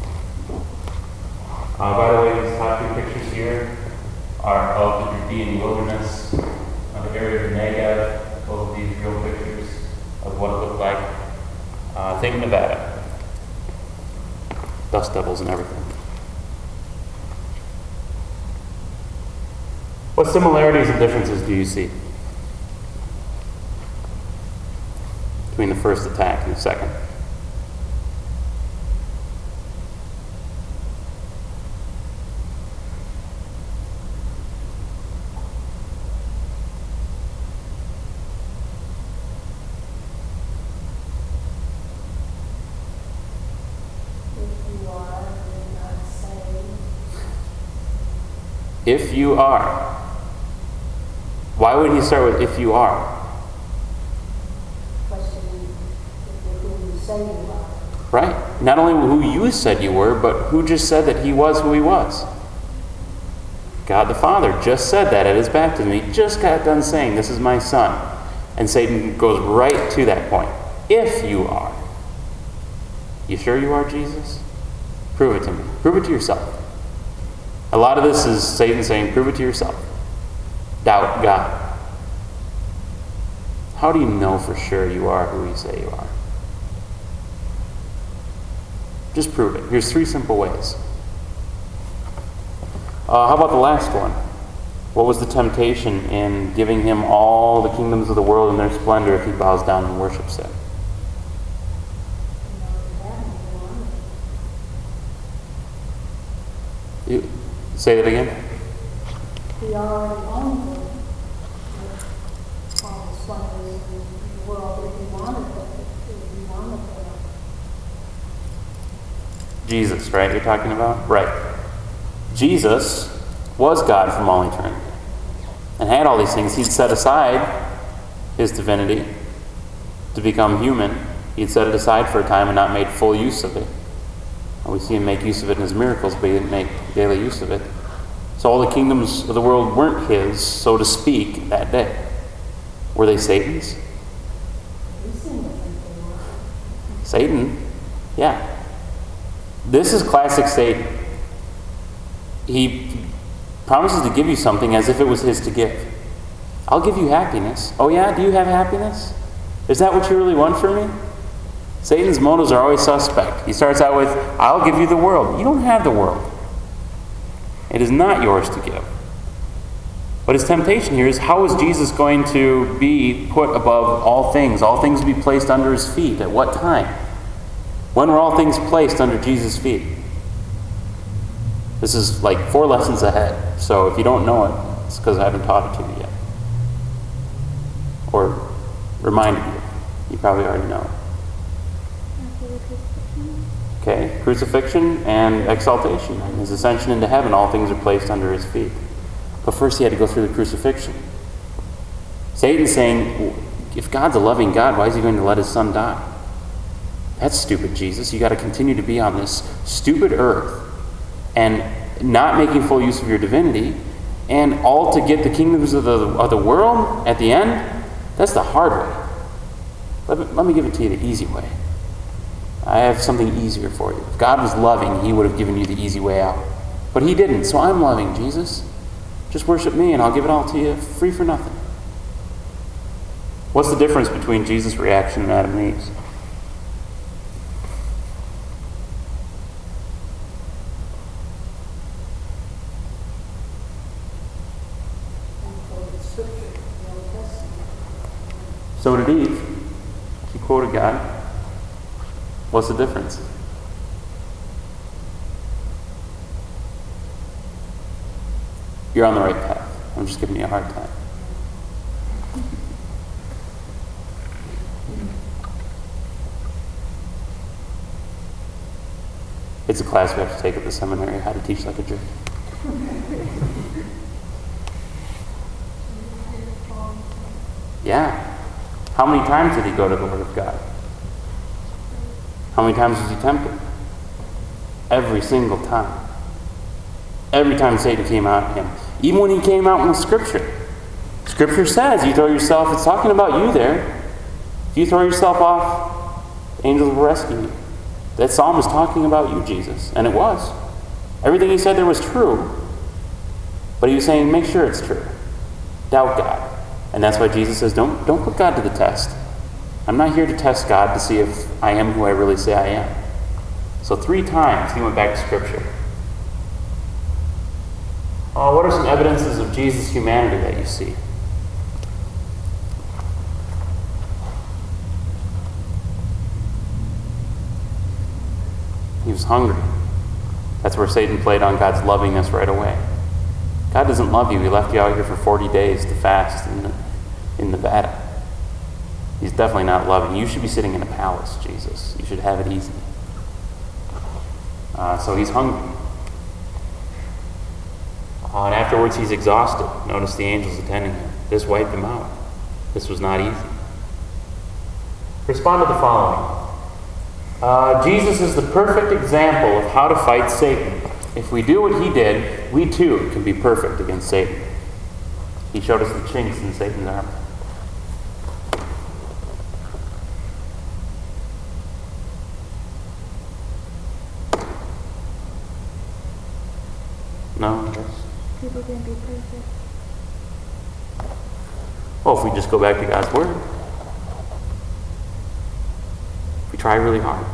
By the way, these top two pictures here are of the Judean wilderness, the area of Negev, both of these real pictures of what it looked like. Think Nevada. Dust devils and everything. What similarities and differences do you see between the first attack and the second? If you are. Why would he start with if you are? Questioning who you say you are. Right. Not only who you said you were, but who just said that he was who he was. God the Father just said that at his baptism. He just got done saying, this is my son. And Satan goes right to that point. If you are. You sure you are, Jesus? Prove it to me. Prove it to yourself. A lot of this is Satan saying, prove it to yourself. Doubt God. How do you know for sure you are who you say you are? Just prove it. Here's 3 simple ways. How about the last one? What was the temptation in giving him all the kingdoms of the world and their splendor if he bows down and worships it? Say that again. He already owned them. All the splendors in the world if he wanted them. If he wanted them. Jesus, right? You're talking about? Right. Jesus was God from all eternity and had all these things. He'd set aside his divinity to become human. He'd set it aside for a time and not made full use of it. And we see him make use of it in his miracles, but he didn't make daily use of it. So all the kingdoms of the world weren't his, so to speak, that day. Were they Satan's? Satan? Yeah. This is classic Satan. He promises to give you something as if it was his to give. I'll give you happiness. Oh yeah? Do you have happiness? Is that what you really want from me? Satan's motives are always suspect. He starts out with, I'll give you the world. You don't have the world. It is not yours to give. But his temptation here is, how is Jesus going to be put above all things? All things to be placed under his feet. At what time? When were all things placed under Jesus' feet? This is like 4 lessons ahead. So if you don't know it, it's because I haven't taught it to you yet. Or reminded you. You probably already know it. Okay, crucifixion and exaltation. And his ascension into heaven, all things are placed under his feet. But first he had to go through the crucifixion. Satan's saying, if God's a loving God, why is he going to let his son die? That's stupid, Jesus. You got to continue to be on this stupid earth and not making full use of your divinity, and all to get the kingdoms of the world at the end. That's the hard way. Let me give it to you the easy way. I have something easier for you. If God was loving, he would have given you the easy way out. But he didn't, so I'm loving, Jesus. Just worship me and I'll give it all to you free for nothing. What's the difference between Jesus' reaction and Adam and Eve's? So did Eve. She quoted God. What's the difference? You're on the right path. I'm just giving you a hard time. It's a class we have to take at the seminary, how to teach like a jerk. Yeah. How many times did he go to the Word of God? How many times was he tempted? Every single time. Every time Satan came out at him. Even when he came out with Scripture. Scripture says you throw yourself, it's talking about you there. If you throw yourself off, angels will rescue you. That psalm is talking about you, Jesus. And it was. Everything he said there was true. But he was saying, make sure it's true. Doubt God. And that's why Jesus says, don't put God to the test. I'm not here to test God to see if I am who I really say I am. So 3 times he went back to Scripture. What are some evidences of Jesus' humanity that you see? He was hungry. That's where Satan played on God's lovingness right away. God doesn't love you. He left you out here for 40 days to fast in Nevada. He's definitely not loving. You should be sitting in a palace, Jesus. You should have it easy. So he's hungry. And afterwards he's exhausted. Notice the angels attending him. This wiped him out. This was not easy. Respond to the following. Jesus is the perfect example of how to fight Satan. If we do what he did, we too can be perfect against Satan. He showed us the chinks in Satan's armor. No? Yes. People can be perfect. Well, if we just go back to God's Word. If we try really hard.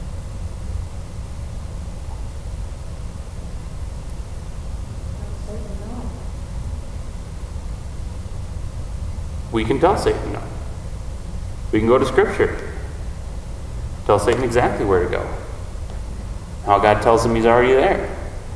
We can tell Satan no. We can go to Scripture. Tell Satan exactly where to go. How God tells him he's already there.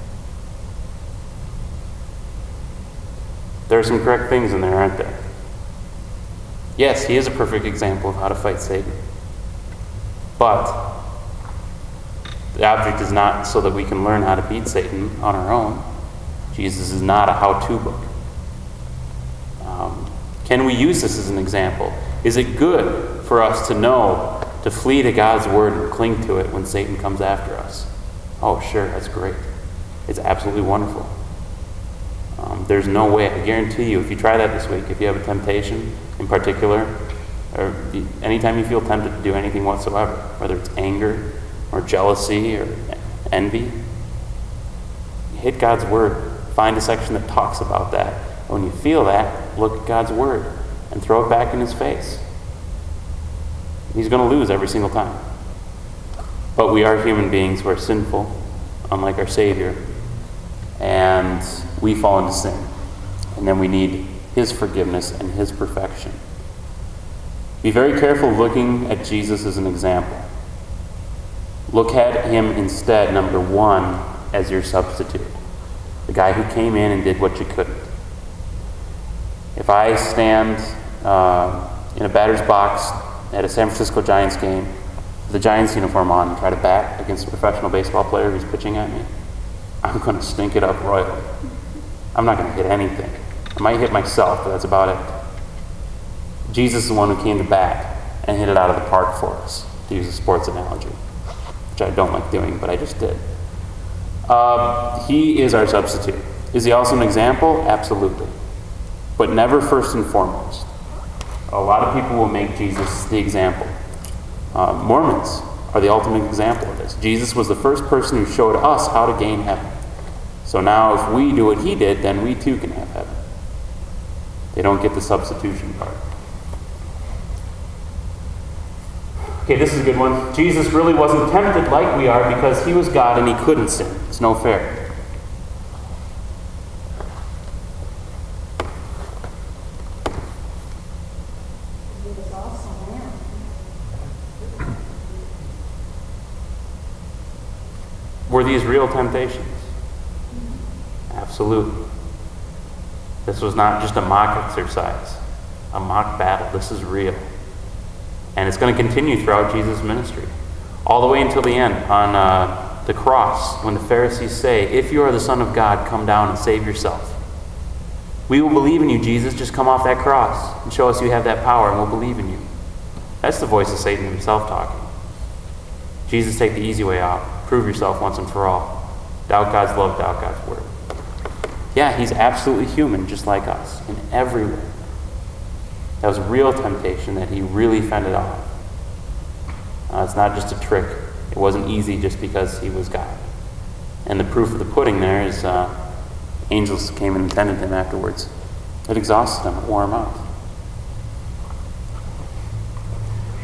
There are some correct things in there, aren't there? Yes, he is a perfect example of how to fight Satan. But the object is not so that we can learn how to beat Satan on our own. Jesus is not a how-to book. Can we use this as an example? Is it good for us to know to flee to God's Word and cling to it when Satan comes after us? Oh, sure, that's great. It's absolutely wonderful. There's no way, I guarantee you, if you try that this week, if you have a temptation in particular, or anytime you feel tempted to do anything whatsoever, whether it's anger or jealousy or envy, hit God's Word. Find a section that talks about that. When you feel that, look at God's Word and throw it back in his face. He's going to lose every single time. But we are human beings who are sinful, unlike our Savior, and we fall into sin. And then we need his forgiveness and his perfection. Be very careful looking at Jesus as an example. Look at him instead, number 1, as your substitute. The guy who came in and did what you couldn't. If I stand in a batter's box at a San Francisco Giants game with a Giants uniform on and try to bat against a professional baseball player who's pitching at me, I'm going to stink it up royally. I'm not going to hit anything. I might hit myself, but that's about it. Jesus is the one who came to bat and hit it out of the park for us, to use a sports analogy, which I don't like doing, but I just did. He is our substitute. Is he also an example? Absolutely. But never first and foremost. A lot of people will make Jesus the example. Mormons are the ultimate example of this. Jesus was the first person who showed us how to gain heaven. So now if we do what he did, then we too can have heaven. They don't get the substitution part. Okay, this is a good one. Jesus really wasn't tempted like we are because he was God and he couldn't sin. It's no fair. Were these real temptations? Absolutely. This was not just a mock exercise, a mock battle. This is real. And it's going to continue throughout Jesus' ministry. All the way until the end, on the cross, when the Pharisees say, "If you are the Son of God, come down and save yourself." We will believe in you, Jesus. Just come off that cross and show us you have that power, and we'll believe in you. That's the voice of Satan himself talking. Jesus, take the easy way out. Prove yourself once and for all. Doubt God's love, doubt God's word. Yeah, he's absolutely human, just like us, in every way. That was real temptation that he really fended off. It's not just a trick. It wasn't easy just because he was God. And the proof of the pudding there is angels came and attended him afterwards. It exhausted him, it wore him out.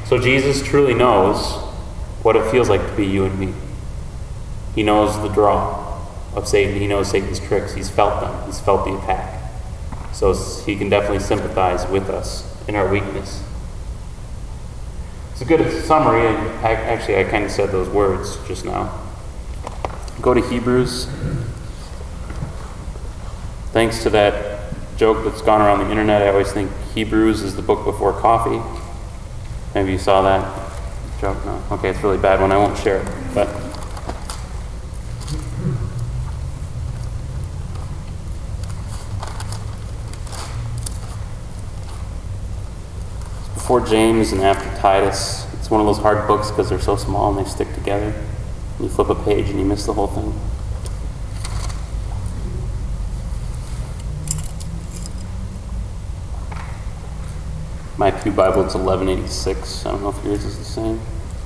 So Jesus truly knows what it feels like to be you and me. He knows the draw of Satan. He knows Satan's tricks. He's felt them. He's felt the attack. So he can definitely sympathize with us in our weakness. It's a good summary, and actually I kind of said those words just now. Go to Hebrews. Thanks to that joke that's gone around the internet, I always think Hebrews is the book before coffee. Maybe you saw that joke? No? Okay, it's a really bad one. I won't share it. But it's before James and after Titus. It's one of those hard books because they're so small and they stick together. And you flip a page and you miss the whole thing. My Pew Bible, it's 1186. I don't know if yours is the same.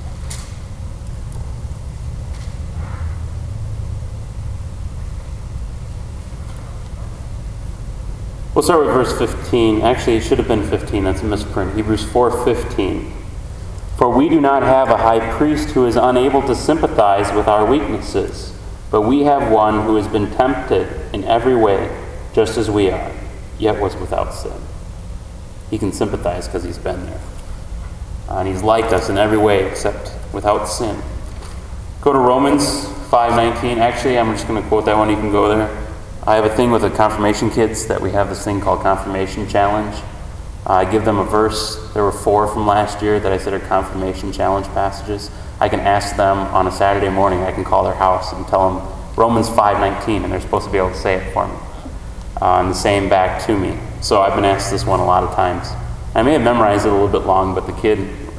We'll start with verse 15. Actually, it should have been 15. That's a misprint. Hebrews 4:15. For we do not have a high priest who is unable to sympathize with our weaknesses, but we have one who has been tempted in every way, just as we are, yet was without sin. He can sympathize because he's been there. And he's like us in every way except without sin. Go to Romans 5:19. Actually, I'm just going to quote that one. You can go there. I have a thing with the confirmation kids that we have this thing called Confirmation Challenge. I give them a verse. There were 4 from last year that I said are Confirmation Challenge passages. I can ask them on a Saturday morning. I can call their house and tell them Romans 5:19, and they're supposed to be able to say it for me. And the same back to me. So I've been asked this one a lot of times. I may have memorized it a little bit wrong, but the kid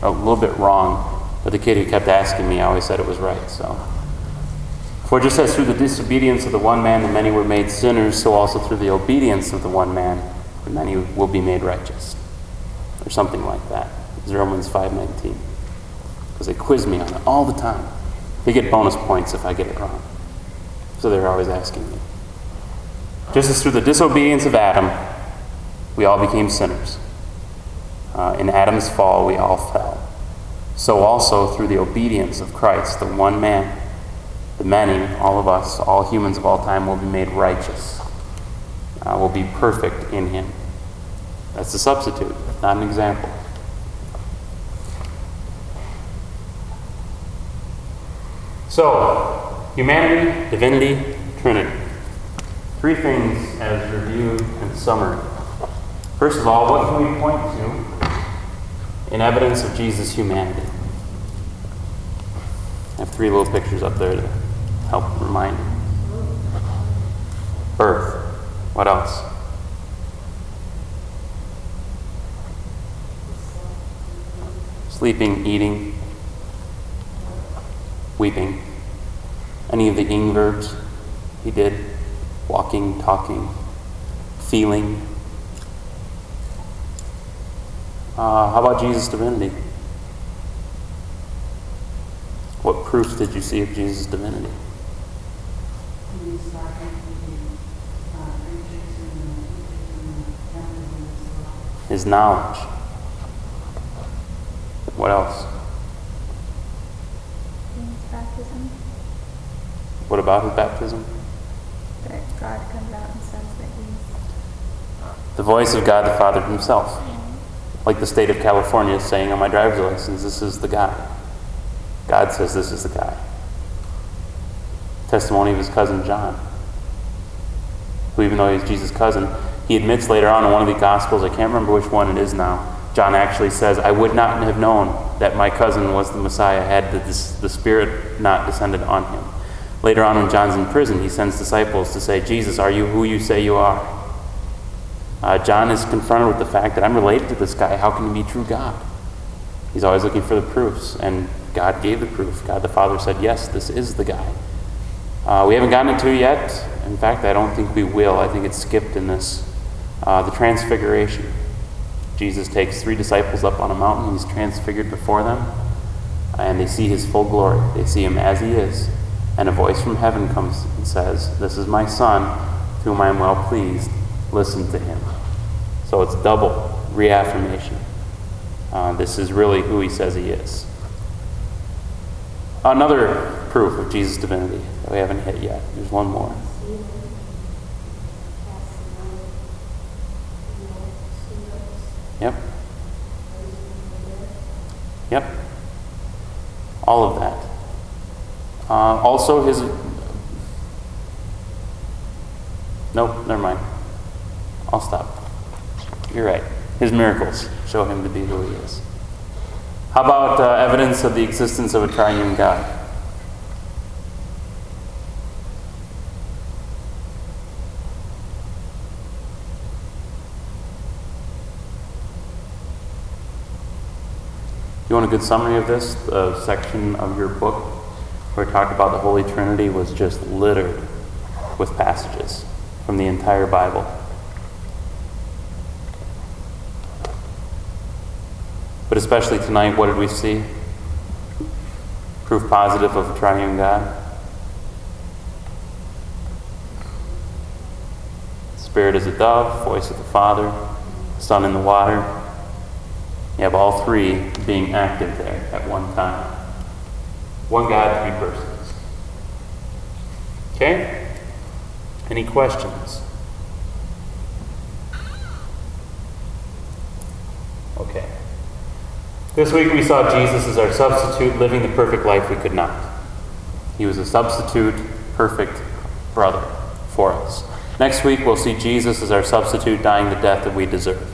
who kept asking me always said it was right. So, for just as through the disobedience of the one man the many were made sinners, so also through the obedience of the one man the many will be made righteous, or something like that. It's Romans 5:19, because they quiz me on it all the time. They get bonus points if I get it wrong. So they're always asking me. Just as through the disobedience of Adam, we all became sinners. In Adam's fall, we all fell. So also through the obedience of Christ, the one man, the many, all of us, all humans of all time, will be made righteous. Will be perfect in him. That's the substitute, not an example. So, humanity, divinity, Trinity. 3 things as review and summary. First of all, what can we point to in evidence of Jesus' humanity? I have 3 little pictures up there to help remind you. Birth. What else? Sleeping, eating, weeping. Any of the ing verbs he did? Walking, talking, feeling. How about Jesus' divinity? What proofs did you see of Jesus' divinity? His knowledge. What else? His baptism. What about his baptism? That God comes out and says that he's... The voice of God the Father himself. Like the state of California is saying on my driver's license, this is the guy. God says this is the guy. Testimony of his cousin John, who even though he's Jesus' cousin, he admits later on in one of the Gospels, I can't remember which one it is now, John actually says, I would not have known that my cousin was the Messiah had the Spirit not descended on him. Later on when John's in prison, he sends disciples to say, Jesus, are you who you say you are? John is confronted with the fact that I'm related to this guy. How can he be true God? He's always looking for the proofs, and God gave the proof. God the Father said, yes, this is the guy. We haven't gotten into it yet. In fact, I don't think we will. I think it's skipped in this. The Transfiguration. Jesus takes 3 disciples up on a mountain. He's transfigured before them, and they see his full glory. They see him as he is. And a voice from heaven comes and says, this is my Son, with whom I am well pleased. Listen to him. So it's double reaffirmation. This is really who he says he is. Another proof of Jesus' divinity that we haven't hit yet. There's one more. Yep. Yep. All of that. Also his... Nope, never mind. I'll stop. You're right. His miracles show him to be who he is. How about evidence of the existence of a triune God? You want a good summary of this? The section of your book where it talked about the Holy Trinity was just littered with passages from the entire Bible. But especially tonight, what did we see? Proof positive of a triune God. Spirit is a dove, voice of the Father, Son in the water. You have all three being active there at one time. One God, three persons. Okay? Any questions? Okay. This week we saw Jesus as our substitute, living the perfect life we could not. He was a substitute, perfect brother for us. Next week we'll see Jesus as our substitute, dying the death that we deserved.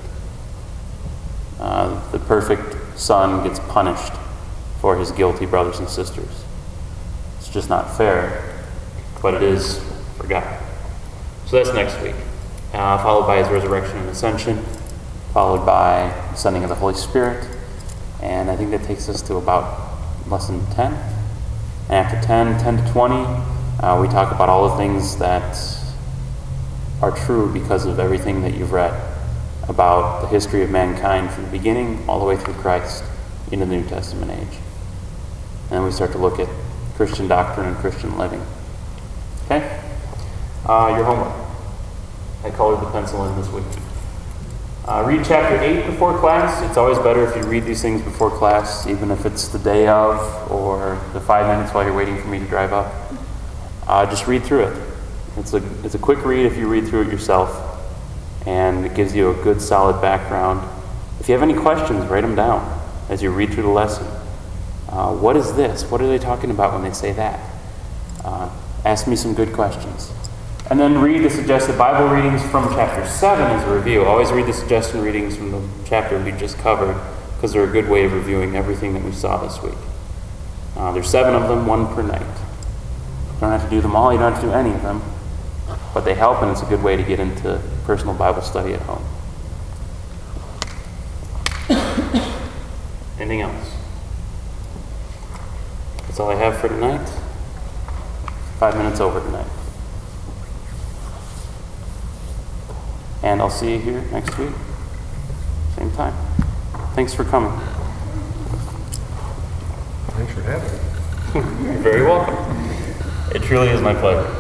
The perfect Son gets punished for his guilty brothers and sisters. It's just not fair, but it is for God. So that's next week, followed by his resurrection and ascension, followed by the sending of the Holy Spirit, and I think that takes us to about lesson 10. And after 10 to 20, we talk about all the things that are true because of everything that you've read about the history of mankind from the beginning all the way through Christ into the New Testament age. And then we start to look at Christian doctrine and Christian living. Okay? Your homework. I colored the pencil in this week. Read chapter 8 before class. It's always better if you read these things before class, even if it's the day of or the 5 minutes while you're waiting for me to drive up. Just read through it. It's a quick read if you read through it yourself, and it gives you a good solid background. If you have any questions, write them down as you read through the lesson. What is this? What are they talking about when they say that? Ask me some good questions. And then read the suggested Bible readings from chapter 7 as a review. Always read the suggested readings from the chapter we just covered, because they're a good way of reviewing everything that we saw this week. There's 7 of them, 1 per night. You don't have to do them all, you don't have to do any of them, but they help, and it's a good way to get into personal Bible study at home. Anything else? That's all I have for tonight. 5 minutes over tonight. And I'll see you here next week. Same time. Thanks for coming. Thanks for having me. You're very welcome. It truly is my pleasure.